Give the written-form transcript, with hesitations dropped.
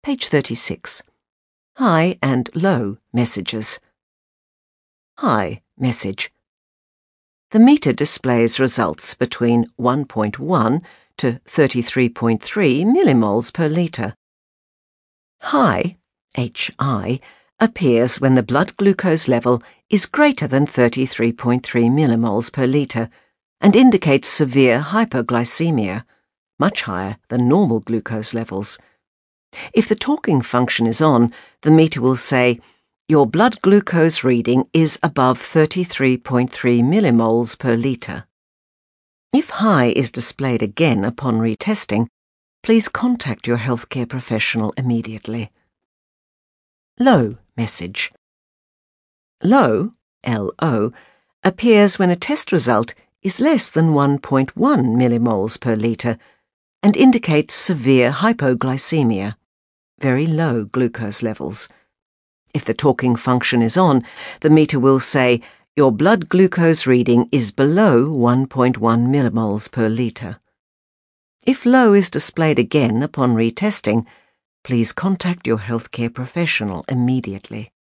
Page 36. High and low messages. High message. The meter displays results between 1.1 to 33.3 millimoles per litre. High, HI, appears when the blood glucose level is greater than 33.3 millimoles per litre and indicates severe hypoglycemia, much higher than normal glucose levels. If the talking function is on, the meter will say, "Your blood glucose reading is above 33.3 millimoles per litre." If high is displayed again upon retesting, please contact your healthcare professional immediately. Low message. Low, LO, appears when a test result is less than 1.1 millimoles per litre and indicates severe hypoglycemia, very low glucose levels. If the talking function is on, the meter will say, "Your blood glucose reading is below 1.1 millimoles per litre." If low is displayed again upon retesting, please contact your healthcare professional immediately.